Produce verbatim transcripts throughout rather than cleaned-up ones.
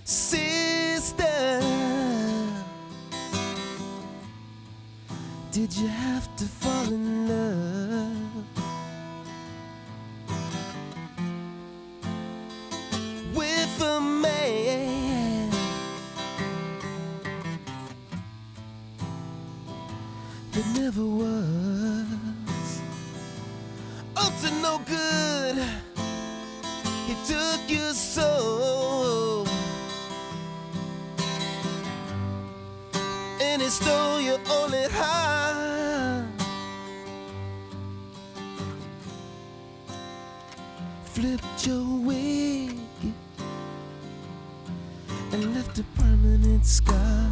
Sister, did you have to fall in love with a man that never was up to no good? He took your soul and he stole your only heart, flipped your wig and left a permanent scar.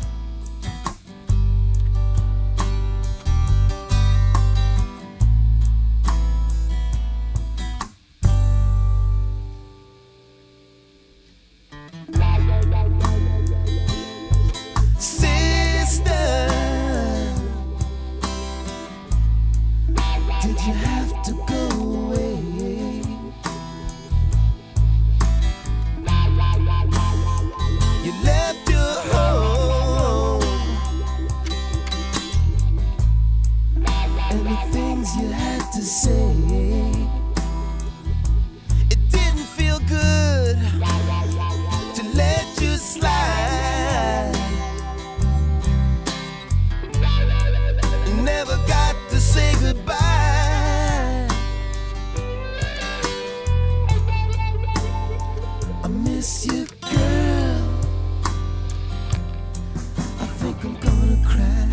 Did you have to go away? You left your home and the things you had to say, it didn't feel good to let you slide. Never got to say goodbye. I miss you, girl. I think I'm gonna cry.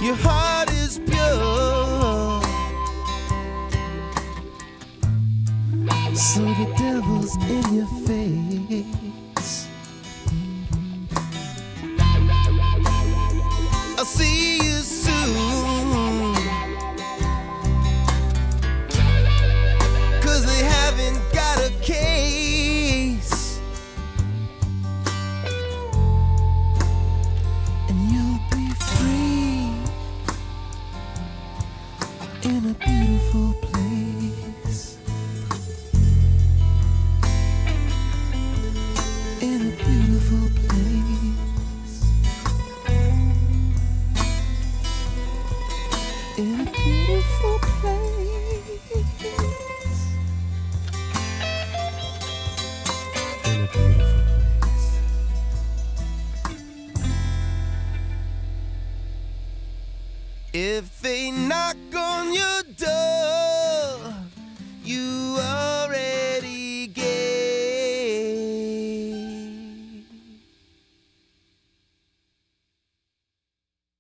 your heart is pure. So the devil's in your face. I'll see you soon, 'cause they haven't got a case. And you'll be free in a beautiful place. In a beautiful place. In a beautiful place. In a beautiful place. If they knock on your